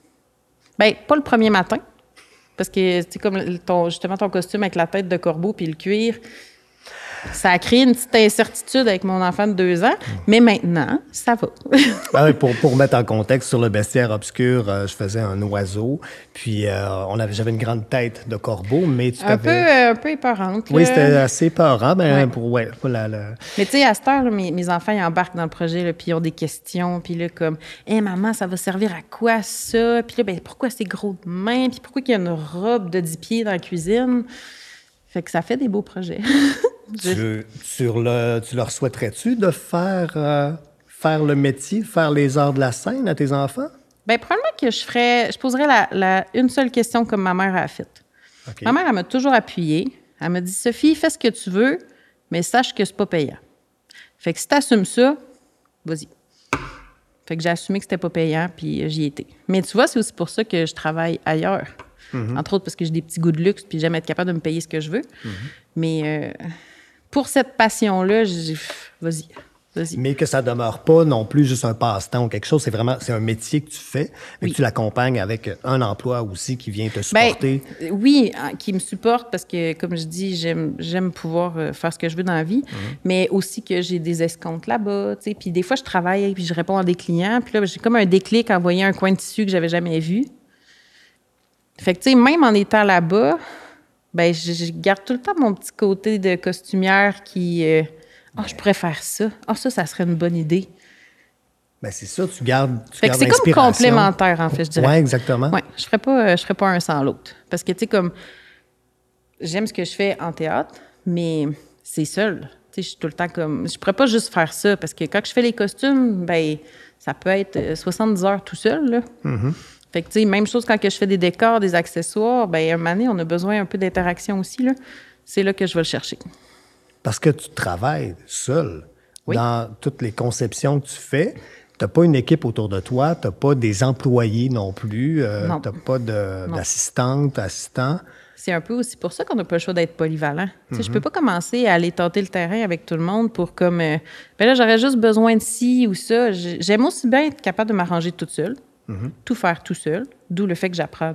Bien, pas le premier matin, parce que c'est comme ton, justement ton costume avec la tête de corbeau puis le cuir, ça a créé une petite incertitude avec mon enfant de deux ans, mais maintenant, ça va. Ben oui, pour, pour mettre en contexte, sur le bestiaire obscur, euh, je faisais un oiseau, puis euh, on avait, j'avais une grande tête de corbeau, mais tu un t'avais... Peu, euh, un peu épeurante. Oui, là. c'était assez peurant, mais ouais. pour, ouais, pour la, la... Mais tu sais, à cette heure, là, mes, mes enfants, ils embarquent dans le projet, là, puis ils ont des questions, puis là, comme, « Hé, hey, maman, ça va servir à quoi, ça? » Puis là, ben, pourquoi c'est gros de main? Puis pourquoi il y a une robe de dix pieds dans la cuisine? Fait que ça fait des beaux projets. tu, sur le, tu leur souhaiterais-tu de faire, euh, faire le métier, faire les arts de la scène à tes enfants? Bien, probablement que je ferais... Je poserais la, la, une seule question comme ma mère a fait. Okay. Ma mère, elle m'a toujours appuyée. Elle m'a dit, « Sophie, fais ce que tu veux, mais sache que c'est pas payant. Fait que si t'assumes ça, vas-y. » Fait que j'ai assumé que c'était pas payant, puis j'y étais. Mais tu vois, c'est aussi pour ça que je travaille ailleurs. Mm-hmm. Entre autres parce que j'ai des petits goûts de luxe puis j'aime être capable de me payer ce que je veux. Mm-hmm. Mais euh, pour cette passion-là, j'ai... vas-y, vas-y. Mais que ça demeure pas non plus juste un passe-temps ou quelque chose. C'est vraiment c'est un métier que tu fais, mais oui. que tu l'accompagnes avec un emploi aussi qui vient te supporter. Ben, oui, qui me supporte parce que, comme je dis, j'aime, j'aime pouvoir faire ce que je veux dans la vie, mm-hmm. mais aussi que j'ai des escomptes là-bas. Tu sais. Puis des fois, je travaille puis je réponds à des clients. Puis là, j'ai comme un déclic à envoyer un coin de tissu que j'avais jamais vu. Fait que, tu sais, même en étant là-bas, ben je, je garde tout le temps mon petit côté de costumière qui... Euh, oh, je pourrais faire ça. Oh, ça, ça serait une bonne idée. Bien, c'est ça, tu gardes tu Fait gardes que c'est comme complémentaire, en fait, je dirais. Oui, exactement. Oui, je ferais pas, je ferais pas un sans l'autre. Parce que, tu sais, comme... J'aime ce que je fais en théâtre, mais c'est seul. Tu sais, je suis tout le temps comme... Je pourrais pas juste faire ça, parce que quand je fais les costumes, ben ça peut être soixante-dix heures tout seul, là. Mm-hmm. Fait que, tu sais, même chose quand que je fais des décors, des accessoires, bien, un moment donné, on a besoin un peu d'interaction aussi, là. C'est là que je vais le chercher. Parce que tu travailles seul oui. dans toutes les conceptions que tu fais. Tu n'as pas une équipe autour de toi, tu n'as pas des employés non plus, euh, tu n'as pas de, d'assistante, assistant. C'est un peu aussi pour ça qu'on n'a pas le choix d'être polyvalent. Mm-hmm. Tu sais, je peux pas commencer à aller tenter le terrain avec tout le monde pour comme... Euh, ben là, j'aurais juste besoin de ci ou ça. J'aime aussi bien être capable de m'arranger toute seule. Mm-hmm. Tout faire tout seul, d'où le fait que j'apprends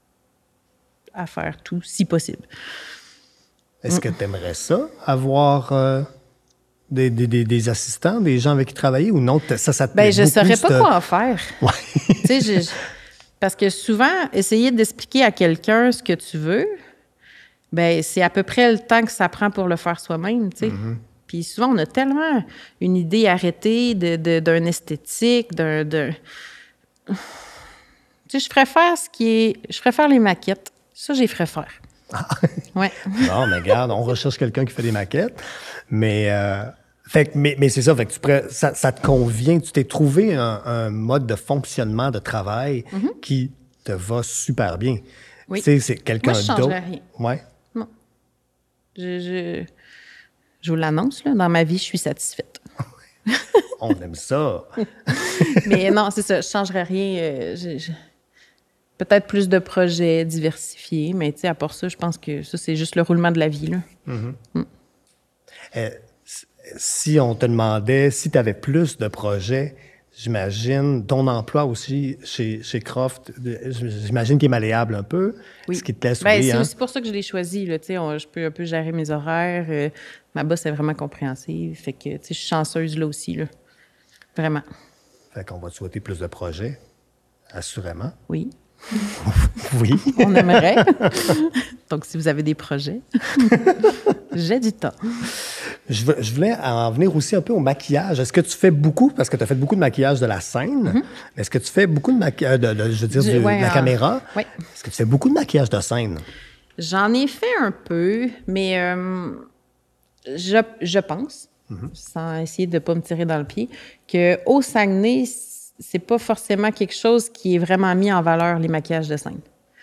à faire tout, si possible. Est-ce mm. que tu aimerais ça, avoir euh, des, des, des, des assistants, des gens avec qui travailler, ou non? Ça, ça te ben, je ne saurais cette... pas quoi en faire. Ouais. Tu sais, je, je, parce que souvent, essayer d'expliquer à quelqu'un ce que tu veux, ben c'est à peu près le temps que ça prend pour le faire soi-même, tu sais. Mm-hmm. Puis souvent, on a tellement une idée arrêtée de, de, d'un esthétique, d'un... d'un... Tu sais, je ferais faire ce qui est... Je ferais faire les maquettes. Ça, j'y ferais faire. Ah. Ouais. Non, mais regarde, on recherche quelqu'un qui fait des maquettes. Mais, euh, fait, que- mais, mais c'est ça, fait que tu pourrais- ça, ça te convient. Tu t'es trouvé un, un mode de fonctionnement de travail Mm-hmm. qui te va super bien. Oui. Tu sais, c'est quelqu'un Moi, je d'autre. changerais rien. Ouais. Non. Je, je, je vous l'annonce, là, dans ma vie, je suis satisfaite. On aime ça. Mais non, c'est ça, je ne changerais rien. euh, je- je- Peut-être plus de projets diversifiés, mais tu sais, à part ça, je pense que ça, c'est juste le roulement de la vie, là. Euh, si on te demandait si tu avais plus de projets, j'imagine ton emploi aussi chez, chez Croft, euh, j'imagine qu'il est malléable un peu. Oui. Ce qui te laisse, Ben, oui, c'est hein? aussi pour ça que je l'ai choisi. Là, tu sais, on- je peux un peu gérer mes horaires. euh, ma boss est vraiment compréhensive. Fait que tu sais, je suis chanceuse là aussi. Là. Vraiment. Fait qu'on va te souhaiter plus de projets, assurément. Oui. Oui. On aimerait. Donc, si vous avez des projets, j'ai du temps. Je, veux- je voulais en venir aussi un peu au maquillage. Est-ce que tu fais beaucoup, parce que tu as fait beaucoup de maquillage de la scène, mais est-ce que tu fais beaucoup de maquillage, de, de- je veux dire, Du- du- ouais, de la euh, caméra? ouais. Est-ce que tu fais beaucoup de maquillage de scène? J'en ai fait un peu, mais euh, je, je pense, sans essayer de ne pas me tirer dans le pied, qu'au Saguenay, c'est pas forcément quelque chose qui est vraiment mis en valeur, les maquillages de scène.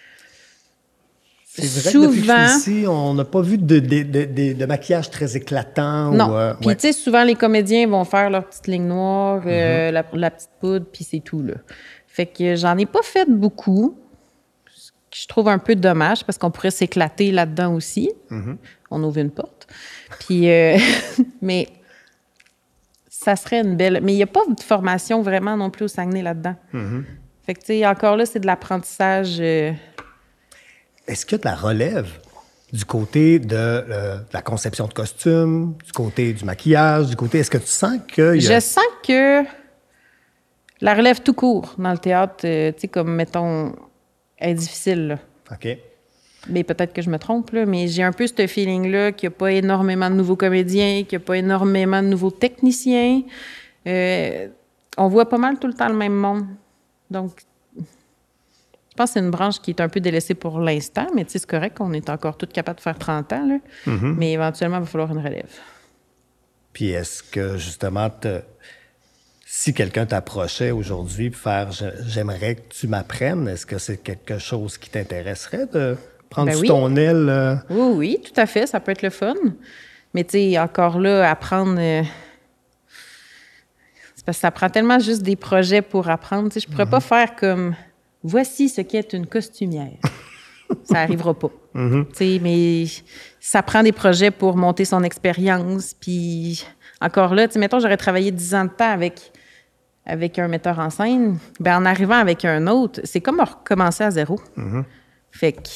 C'est vrai que depuis que je Souvent- suis ici, on n'a pas vu de, de, de, de- de maquillage très éclatant. Non. Ou, euh, Puis, ouais. tu sais, souvent, les comédiens vont faire leur petite ligne noire, euh, la, la petite poudre, puis c'est tout, là. Fait que j'en ai pas fait beaucoup, ce que je trouve un peu dommage, parce qu'on pourrait s'éclater là-dedans aussi. On ouvre une porte. Puis, euh, mais ça serait une belle... Mais il n'y a pas de formation vraiment non plus au Saguenay là-dedans. Fait que, tu sais, encore là, c'est de l'apprentissage... euh, Est-ce qu'il y a de la relève du côté de, euh, de la conception de costumes, du côté du maquillage, du côté... Est-ce que tu sens qu'il y a... Je sens que la relève tout court dans le théâtre, euh, tu sais, comme, mettons, est difficile, là. OK. Mais peut-être que je me trompe, là, mais j'ai un peu ce feeling-là qu'il n'y a pas énormément de nouveaux comédiens, qu'il n'y a pas énormément de nouveaux techniciens. Euh, on voit pas mal tout le temps le même monde. Donc, je pense que c'est une branche qui est un peu délaissée pour l'instant, mais tu sais, c'est correct qu'on est encore tous capables de faire trente ans, là. Mais éventuellement, il va falloir une relève. Puis est-ce que, justement, te- si quelqu'un t'approchait aujourd'hui pour faire je- « j'aimerais que tu m'apprennes », est-ce que c'est quelque chose qui t'intéresserait de prendre Ben sous oui. ton aile? euh? Oui, oui, tout à fait, ça peut être le fun. Mais tu sais, encore là, apprendre... euh, c'est parce que ça prend tellement juste des projets pour apprendre. Tu sais, je pourrais pas faire comme « voici ce qu'est une costumière ». Ça arrivera pas. Tu sais, mais ça prend des projets pour monter son expérience. Puis encore là, tu sais, mettons, j'aurais travaillé dix ans de temps avec, avec un metteur en scène. Ben en arrivant avec un autre, c'est comme recommencer à zéro. Fait que...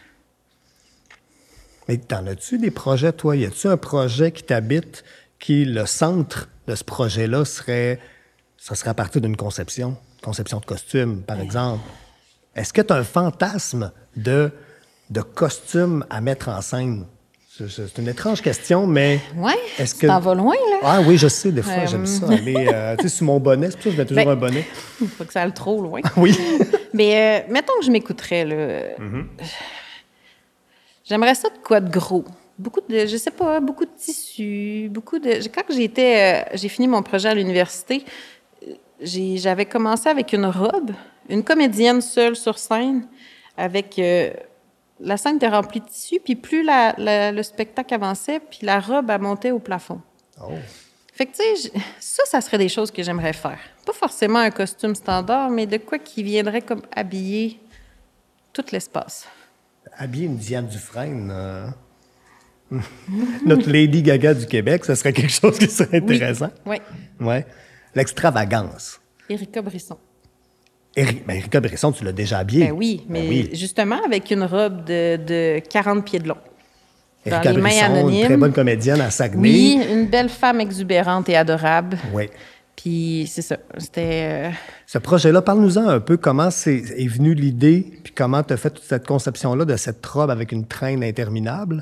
Mais t'en as-tu des projets, toi? Y a-tu un projet qui t'habite, qui, le centre de ce projet-là serait, ça serait à partir d'une conception, conception de costume, par exemple? Est-ce que tu as un fantasme de, de costume à mettre en scène? C'est, c'est une étrange question, mais... Ouais, est-ce tu que... t'en vas loin, là. Ah oui, je sais, des fois, Euh, j'aime ça aller, euh, tu sais, sous mon bonnet, c'est pour ça que je mets toujours Ben- un bonnet. Faut que ça aille trop loin. Oui. Mais euh, mettons que je m'écouterais, là. J'aimerais ça de quoi de gros. Beaucoup de, je sais pas, beaucoup de tissus, beaucoup de... Quand j'étais, euh, j'ai fini mon projet à l'université, euh, j'ai, j'avais commencé avec une robe, une comédienne seule sur scène, avec... euh, la scène était remplie de tissus, puis plus la- la- le spectacle avançait, puis la robe, elle montait au plafond. Oh. Fait que, tu sais, je- ça, ça serait des choses que j'aimerais faire. Pas forcément un costume standard, mais de quoi qui viendrait comme habiller tout l'espace. Habiller une Diane Dufresne, euh, notre Lady Gaga du Québec, ça serait quelque chose qui serait intéressant. Oui. Ouais. L'extravagance. Erika Brisson. Eri- ben, Erika Brisson, tu l'as déjà habillée. Ben oui, mais Ben oui. justement avec une robe de, de quarante pieds de long. Dans Erika les mains Brisson, anonymes. une très bonne comédienne à Saguenay. Oui, une belle femme exubérante et adorable. Oui. Puis c'est ça, c'était... euh, Ce projet-là, parle-nous-en un peu. Comment c'est, est venue l'idée, puis comment tu as fait toute cette conception-là de cette robe avec une traîne interminable?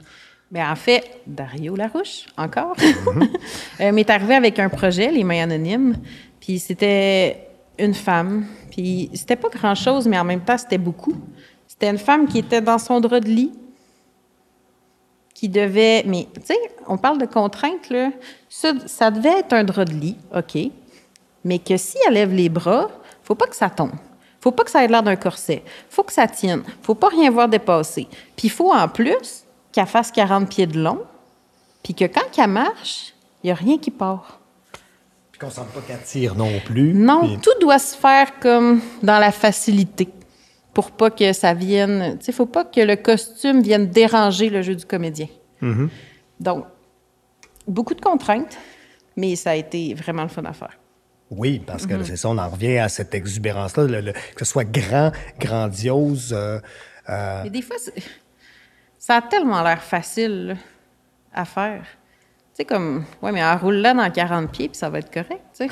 Bien, en fait, Dario Larouche, encore, mm-hmm. euh, m'est arrivé avec un projet, Les Mains Anonymes, puis c'était une femme, puis c'était pas grand-chose, mais en même temps, c'était beaucoup. C'était une femme qui était dans son drap de lit, qui devait... Mais, tu sais, on parle de contraintes, là. Ça, ça devait être un drap de lit, OK, mais que si elle lève les bras, faut pas que ça tombe. Faut pas que ça ait l'air d'un corset. Faut que ça tienne. Faut pas rien voir dépasser. Puis il faut, en plus, qu'elle fasse quarante pieds de long, puis que quand elle marche, il n'y a rien qui part. Puis qu'on ne sente pas qu'elle tire non plus. Non, puis... tout doit se faire comme dans la facilité, pour pas que ça vienne... Tu sais, faut pas que le costume vienne déranger le jeu du comédien. Mm-hmm. Donc, beaucoup de contraintes, mais ça a été vraiment le fun à faire. Oui, parce que mm-hmm. c'est ça, on en revient à cette exubérance-là, le, le, que ce soit grand, grandiose. Euh, euh... Mais des fois, c'est... ça a tellement l'air facile là, à faire. Tu sais, comme, ouais, mais enroule là dans quarante pieds, puis ça va être correct, tu sais.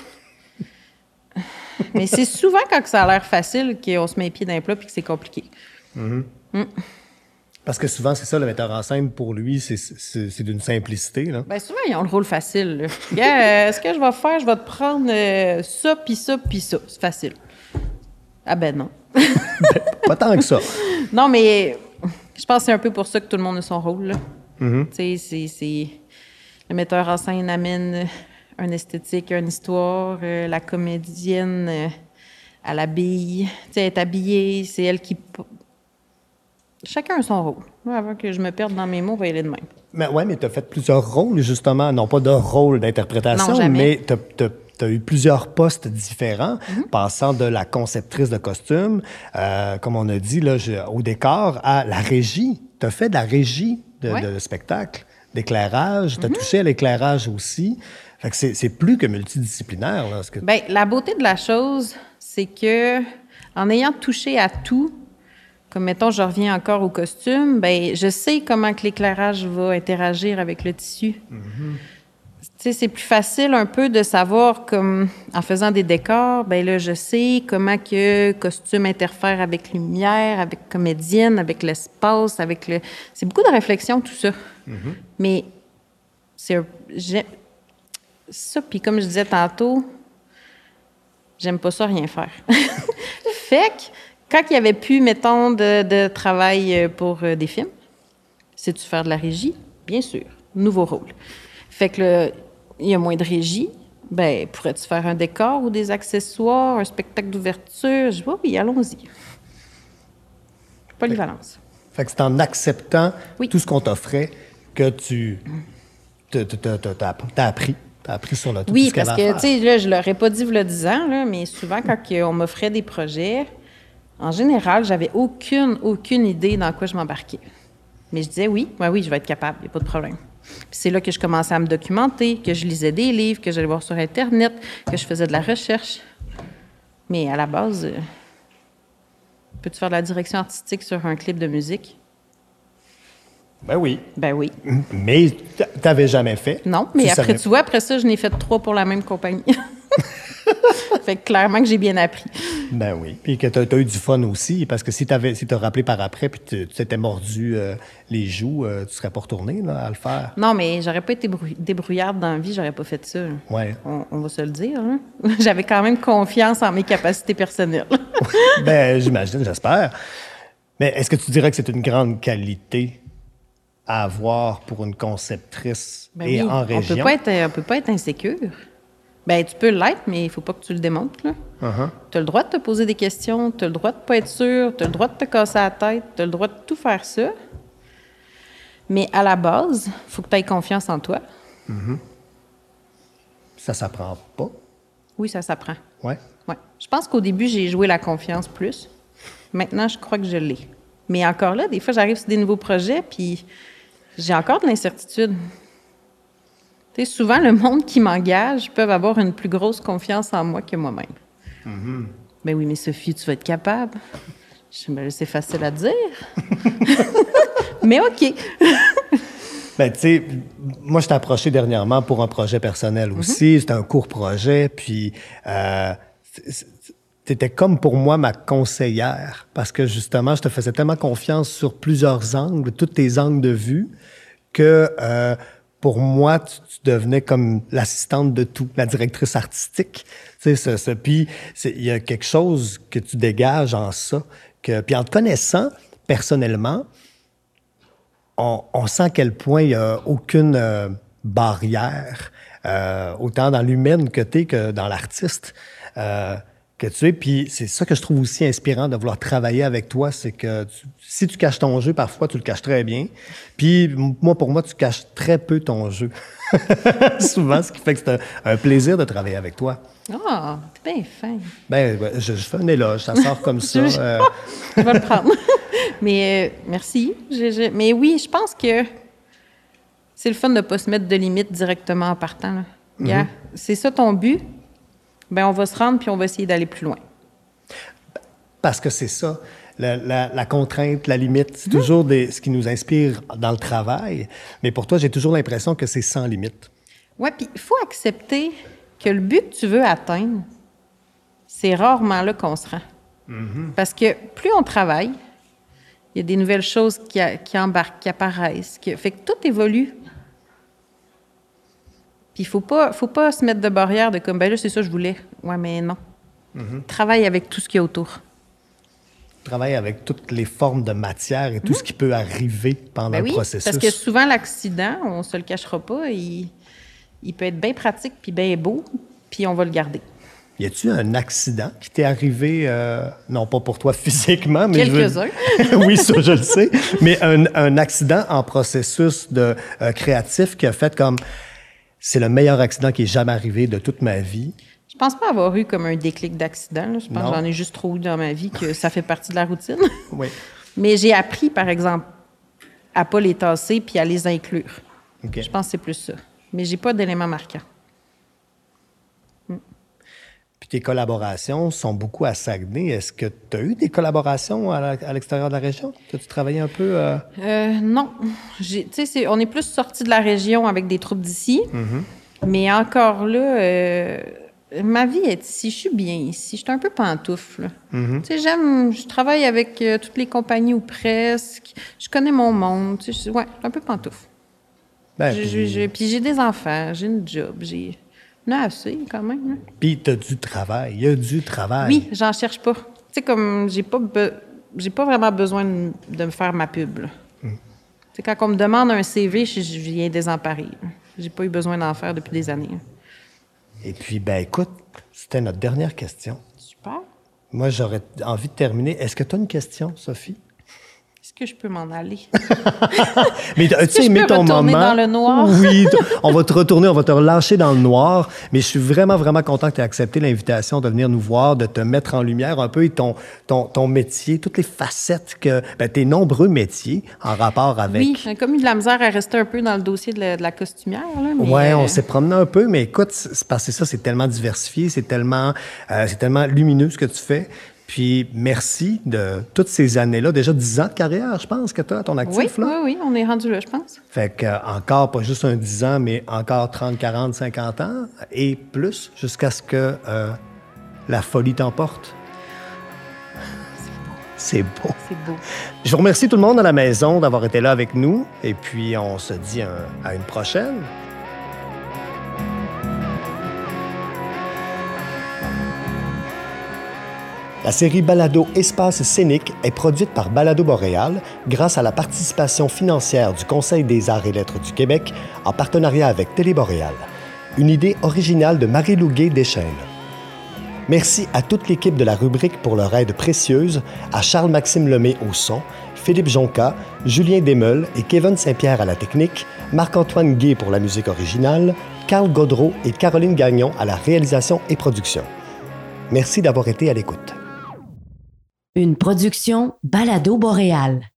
Mais c'est souvent quand ça a l'air facile qu'on se met les pieds dans les plats puis que c'est compliqué. Mm-hmm. Mm. Parce que souvent, c'est ça, le metteur en scène, pour lui, c'est, c'est, c'est d'une simplicité. Là. Bien, souvent, ils ont le rôle facile. Yeah, euh, ce que je vais faire, je vais te prendre euh, ça, puis ça, puis ça. C'est facile. Ah ben non. Ben, pas tant que ça. Non, mais je pense que c'est un peu pour ça que tout le monde a son rôle. Là. Mm-hmm. Tu sais, c'est, c'est... Le metteur en scène amène une esthétique, une histoire. Euh, la comédienne, euh, elle habille. Tu sais, elle est habillée, c'est elle qui... Chacun a son rôle. Moi, avant que je me perde dans mes mots, on va y aller de même. Mais oui, mais tu as fait plusieurs rôles, justement. Non pas de rôle d'interprétation, non, mais tu as eu plusieurs postes différents, mm-hmm. passant de la conceptrice de costumes, euh, comme on a dit, là, je, au décor, à la régie. Tu as fait de la régie de, ouais. de spectacle, d'éclairage. Tu as mm-hmm. touché à l'éclairage aussi. Fait que c'est, c'est plus que multidisciplinaire. Là, que... Bien, la beauté de la chose, c'est que en ayant touché à tout, comme, mettons, je reviens encore au costume, bien, je sais comment que l'éclairage va interagir avec le tissu. Mm-hmm. Tu sais, c'est plus facile un peu de savoir, comme, en faisant des décors, bien là, je sais comment que costume interfère avec lumière, avec comédienne, avec l'espace, avec le... C'est beaucoup de réflexion, tout ça. Mm-hmm. Mais c'est un... J'ai... Ça, puis comme je disais tantôt, j'aime pas ça rien faire. Fait que quand il n'y avait plus, mettons, de, de travail pour euh, des films, sais-tu faire de la régie? Bien sûr. Nouveau rôle. Fait que là, il y a moins de régie. Bien, pourrais-tu faire un décor ou des accessoires, un spectacle d'ouverture? Je dis, oh, oui, allons-y. Polyvalence. Fait, fait que c'est en acceptant oui. tout ce qu'on t'offrait que tu t'as appris. T'as appris sur le tout. Oui, tout ce parce que, tu sais, là, je ne l'aurais pas dit il y a dix ans, là, mais souvent, quand on m'offrait des projets, en général, j'avais aucune, aucune idée dans quoi je m'embarquais. Mais je disais oui, oui, oui, je vais être capable, il n'y a pas de problème. Puis c'est là que je commençais à me documenter, que je lisais des livres, que j'allais voir sur Internet, que je faisais de la recherche. Mais à la base, euh, peux-tu faire de la direction artistique sur un clip de musique? Ben oui. Ben oui. Mais tu n'avais jamais fait. Non, mais tu après, savais... tu vois, après ça, je n'ai fait trois pour la même compagnie. Fait que clairement que j'ai bien appris. Ben oui. Puis que tu as eu du fun aussi, parce que si tu si t'as rappelé par après puis tu t'étais mordu euh, les joues, euh, tu serais pas retourné là, à le faire. Non, mais j'aurais pas été brou- débrouillarde dans la vie, j'aurais pas fait ça. Ouais. On, on va se le dire. Hein? J'avais quand même confiance en mes capacités personnelles. Ben, j'imagine, j'espère. Mais est-ce que tu dirais que c'est une grande qualité à avoir pour une conceptrice ben et oui, en région? On peut pas être, on peut pas être insécure. Ben tu peux l'être, mais il faut pas que tu le démontres. Uh-huh. Tu as le droit de te poser des questions, tu as le droit de pas être sûr, tu as le droit de te casser la tête, tu as le droit de tout faire ça. Mais à la base, il faut que tu aies confiance en toi. Mm-hmm. Ça s'apprend pas? Oui, ça s'apprend. Ouais. Ouais. Je pense qu'au début, j'ai joué la confiance plus. Maintenant, je crois que je l'ai. Mais encore là, des fois, j'arrive sur des nouveaux projets, puis j'ai encore de l'incertitude. Tu sais, souvent, le monde qui m'engage peut avoir une plus grosse confiance en moi que moi-même. Mm-hmm. Ben oui, mais Sophie, tu vas être capable. Je dis, ben, c'est facile à dire. Mais OK. Ben, tu sais, moi, je t'ai approché dernièrement pour un projet personnel aussi. Mm-hmm. C'était un court projet, puis euh, t'étais comme pour moi ma conseillère, parce que justement, je te faisais tellement confiance sur plusieurs angles, tous tes angles de vue, que euh, pour moi, tu, tu devenais comme l'assistante de tout, la directrice artistique. Tu sais, ce, ce, puis il y a quelque chose que tu dégages en ça. Que, puis en te connaissant personnellement, on, on sent à quel point il n'y a aucune euh, barrière, euh, autant dans l'humaine que tu es que dans l'artiste. Euh, que tu es. Puis c'est ça que je trouve aussi inspirant de vouloir travailler avec toi, c'est que tu, si tu caches ton jeu, parfois tu le caches très bien. Puis moi, pour moi, tu caches très peu ton jeu. Souvent, ce qui fait que c'est un, un plaisir de travailler avec toi. Ah, oh, t'es bien fin. Ben, je, je fais un éloge, ça sort comme ça. je, euh... je vais le prendre. Mais euh, merci. Je, je, mais oui, je pense que c'est le fun de ne pas se mettre de limites directement en partant. Là. Mm-hmm. Yeah. C'est ça ton but? Ben, on va se rendre puis on va essayer d'aller plus loin. Parce que c'est ça, la, la, la contrainte, la limite, c'est mmh. toujours des, ce qui nous inspire dans le travail. Mais pour toi, j'ai toujours l'impression que c'est sans limite. Oui, puis il faut accepter que le but que tu veux atteindre, c'est rarement là qu'on se rend. Mmh. Parce que plus on travaille, il y a des nouvelles choses qui, a, qui embarquent, qui apparaissent. Qui, fait que tout évolue. Puis il ne faut pas, faut pas se mettre de barrière de comme, ben là, c'est ça que je voulais. Ouais, mais non. Mm-hmm. Travaille avec tout ce qu'il y a autour. Travaille avec toutes les formes de matière et tout mm-hmm. ce qui peut arriver pendant ben le oui, processus. Parce que souvent, l'accident, on ne se le cachera pas, il, il peut être bien pratique puis bien beau, puis on va le garder. Y a-t-il un accident qui t'est arrivé, euh, non pas pour toi physiquement, mais quelques-uns. Je veux... oui, ça, je le sais, mais un, un accident en processus de, euh, créatif qui a fait comme... C'est le meilleur accident qui est jamais arrivé de toute ma vie. Je pense pas avoir eu comme un déclic d'accident. Là. Je pense non. que j'en ai juste trop eu dans ma vie que ça fait partie de la routine. Oui. Mais j'ai appris, par exemple, à pas les tasser puis à les inclure. Okay. Je pense que c'est plus ça. Mais j'ai pas d'éléments marquants. Hmm. Puis tes collaborations sont beaucoup à Saguenay. Est-ce que tu as eu des collaborations à, la, à l'extérieur de la région? As-tu travaillé un peu? Euh... Euh, non. Tu sais, on est plus sorti de la région avec des troupes d'ici. Mm-hmm. Mais encore là, euh, ma vie est ici. Je suis bien ici. Je suis un peu pantoufle. Mm-hmm. Tu sais, j'aime... Je travaille avec euh, toutes les compagnies ou presque. Je connais mon monde. Tu sais, ouais, un peu pantoufle. Ben, je, puis... Je, je, puis j'ai des enfants. J'ai une job. J'ai... Non, assez, quand même. Hein. Puis, tu as du travail. Il y a du travail. Oui, j'en cherche pas. Tu sais, comme, j'ai pas, be... j'ai pas vraiment besoin de, de me faire ma pub. Mm. Tu sais, quand on me demande un C V, je, je viens désemparée. J'ai pas eu besoin d'en faire depuis des années. Et puis, ben écoute, c'était notre dernière question. Super. Moi, j'aurais envie de terminer. Est-ce que tu as une question, Sophie? Est-ce que je peux m'en aller? Mais as-tu aimé ton moment? Dans le noir? Oui, on va te retourner, on va te relâcher dans le noir. Mais je suis vraiment, vraiment content que tu aies accepté l'invitation de venir nous voir, de te mettre en lumière un peu ton, ton, ton métier, toutes les facettes que... Ben, tes nombreux métiers en rapport avec... Oui, j'ai comme eu de la misère à rester un peu dans le dossier de la, de la costumière. Oui, euh... on s'est promené un peu, mais écoute, c'est parce que ça, c'est tellement diversifié, c'est tellement, euh, c'est tellement lumineux ce que tu fais. Puis, merci de toutes ces années-là. Déjà dix ans de carrière, je pense, que tu as à ton actif. Oui, là. oui, oui, on est rendu là, je pense. Fait que, euh, encore, pas juste un dix ans, mais encore trente, quarante, cinquante ans et plus, jusqu'à ce que euh, la folie t'emporte. C'est beau. C'est beau. C'est beau. Je vous remercie tout le monde à la maison d'avoir été là avec nous. Et puis, on se dit un, à une prochaine. La série Balado Espace scénique est produite par Balado Boréal grâce à la participation financière du Conseil des arts et lettres du Québec en partenariat avec Télé-Boréal. Une idée originale de Marie-Lou Guay-Deschênes. Merci à toute l'équipe de la rubrique pour leur aide précieuse, à Charles-Maxime Lemay au son, Philippe Jonca, Julien Desmeules et Kevin Saint-Pierre à la technique, Marc-Antoine Guay pour la musique originale, Carl Gaudreau et Caroline Gagnon à la réalisation et production. Merci d'avoir été à l'écoute. Une production Balado Boréal.